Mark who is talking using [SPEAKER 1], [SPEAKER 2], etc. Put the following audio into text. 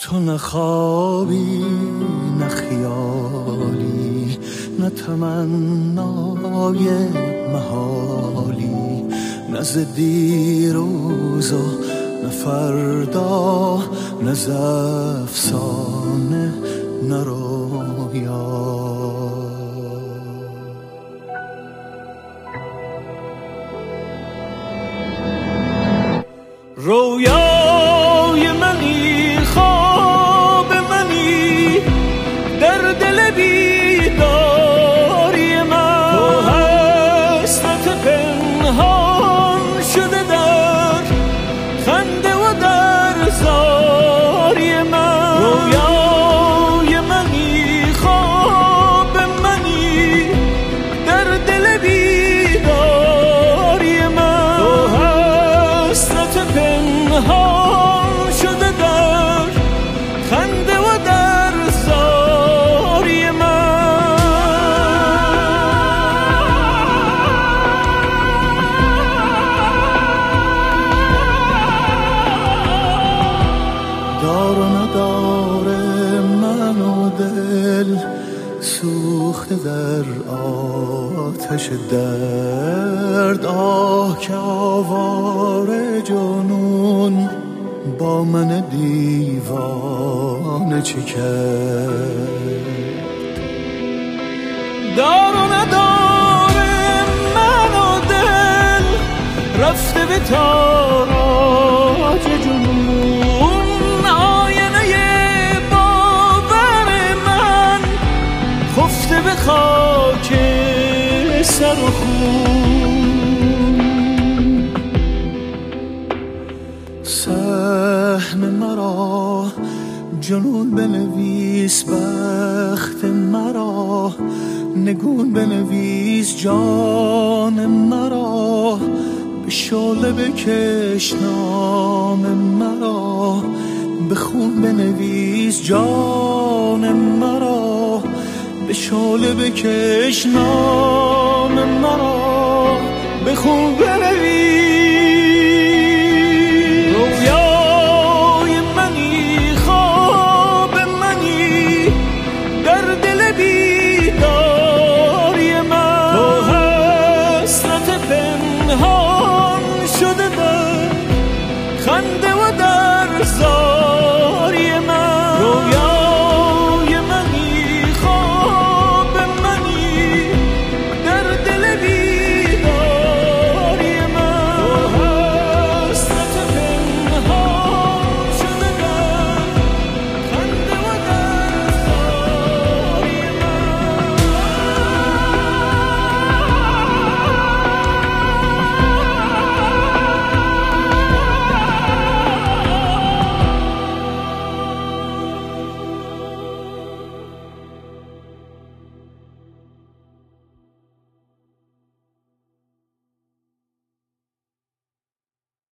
[SPEAKER 1] تو نه خوابی نه خیالی، نه تمنای محالی، نه ز دیروز و نه فردا، نه ز افسانه نه رویا. رویای منی، خواب منی، در دل بیداری من تو حسرت پنهان شده در خنده و در زاری من. رویای منی، خواب منی، در دل بیداری من تو حسرت پنهان شده در خنده و در زاری من. دار و نداره من و دل سوخته در آتش درد. آه که آواره جنون با من دیوانه چه کرد. دار و نداره من و دل رفته به تاراج جنون. آینه باور من خفته به خاک سر و خون. سهم مرا جنون بنویس، بخت مرا نگون بنویس، جان مرا به شعله بکش نام مرا، به خون بنویس جان مرا، به شعله بکش نام مرا، به خون بنویس